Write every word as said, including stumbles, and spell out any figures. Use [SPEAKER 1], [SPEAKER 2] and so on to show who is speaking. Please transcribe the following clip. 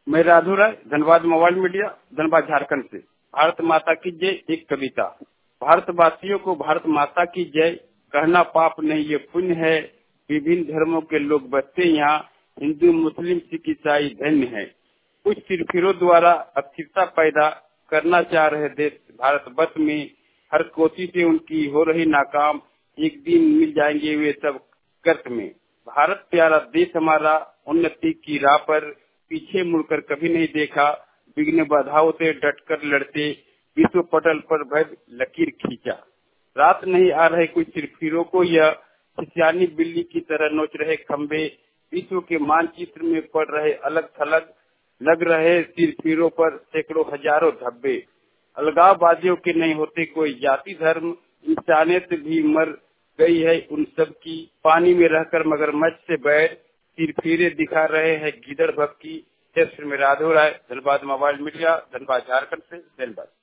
[SPEAKER 1] मैं Radhu Rai, Dhanbad mobile media, Dhanbad Jharkhand से। भारत माता की जय एक कविता। भारतवासियों को भारत माता की जय कहना पाप नहीं, ये पुण्य है। विभिन्न धर्मों के लोग बसते यहाँ, हिंदू मुस्लिम सिख ईसाई धन्य है। कुछ सिरफिरों द्वारा अस्थिरता पैदा करना चाह रहे देश भारतवर्ष में, हर कोशिश से उनकी हो रही नाकाम। एक दिन मिल जाएंगे वे सब गर्त में। भारत प्यारा देश हमारा, उन्नति की राह पर पीछे मुड़कर कभी नहीं देखा। विघ्न बाधाओं से डटकर लड़ते, विश्व पटल पर भव्य लकीर खींचा। रात नहीं आ रहे कुछ सिरफिरों को, यह खिसियानी बिल्ली की तरह नोच रहे खंबे। विश्व के मानचित्र में पड़ रहे अलग थलग, लग रहे सिरफिरों पर सैकड़ों हजारों धब्बे। अलगाववादियों के नहीं होते कोई जाति धर्म, इंसानियत भी मर गई है उन सब की। पानी में रहकर मगरमच्छ से बैर, सिरफिरे दिखा रहे हैं गिदड़ भक्की। जय श्री राधो राय, धनबाद मोबाइल मीडिया, धनबाद झारखंड से। धन्यवाद।